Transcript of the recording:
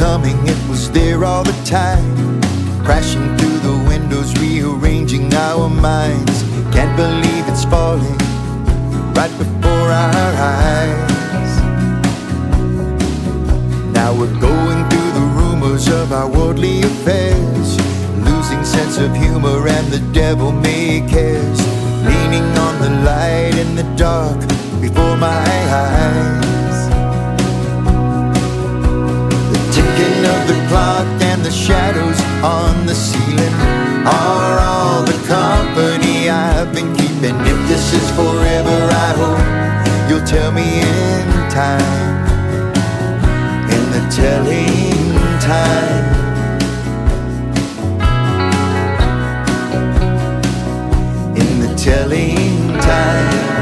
coming, it was there all the time, crashing through the windows, rearranging our minds. Can't believe it's falling right before our eyes. Now we're going through the rumors of our worldly affairs, losing sense of humor and the devil may cares, leaning on the light in the dark before my eyes. The ticking of the clock and the shadows on the ceiling are all the company I've been keeping. If this is forever, I hope you'll tell me in time, in the telling time. In the telling time.